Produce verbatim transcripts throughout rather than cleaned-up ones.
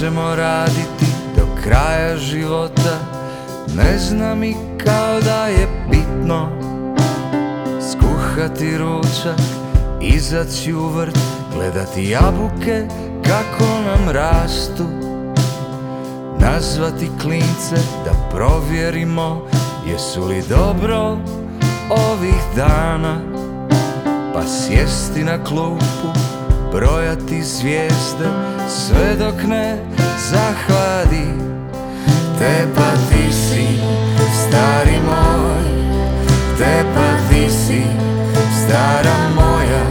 ćemo raditi do kraja života? Ne znam i kao da je bitno. Skuhati ručak, izaći u vrt, gledati jabuke kako nam rastu, nazvati klince da provjerimo jesu li dobro ovih dana, pa sjesti na klupu, brojati zvijezde sve dok ne zahladi. Te pa ti si, stari moj, te pa ti si, stara moja,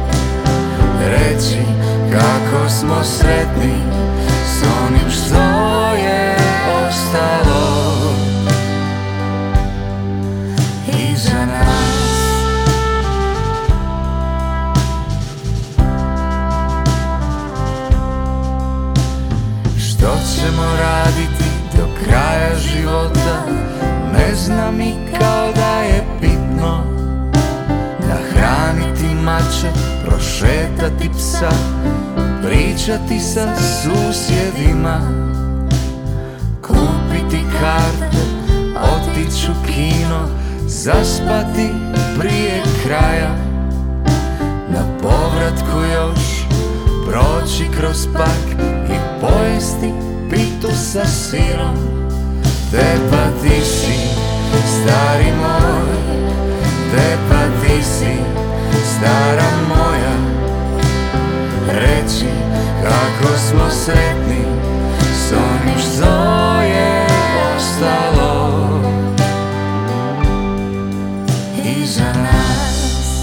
reći kako smo sretni s onim što je ostalo iza nas. Što ćemo raditi do kraja života? Ne znam i kao da je bitno. Nahraniti mače, prošetati psa, pričati sa susjedima, kupiti karte, otići u kino, zaspati prije kraja, na povratku još proći kroz park i pojesti pitu sa sirom. Te pa ti si, stari moj, te pa ti si, stara moja, reći kako smo sretni s onim što je ostalo iza nas.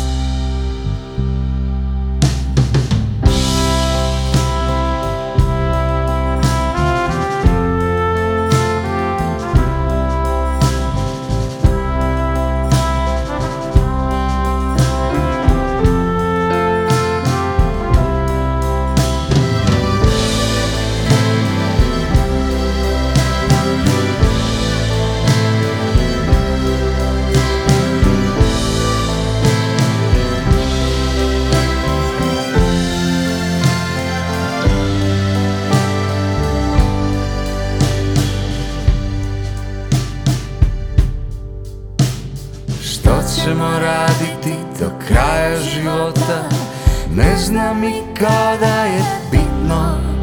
Što ćemo raditi do kraja života? Ne znam i kao da je bitno.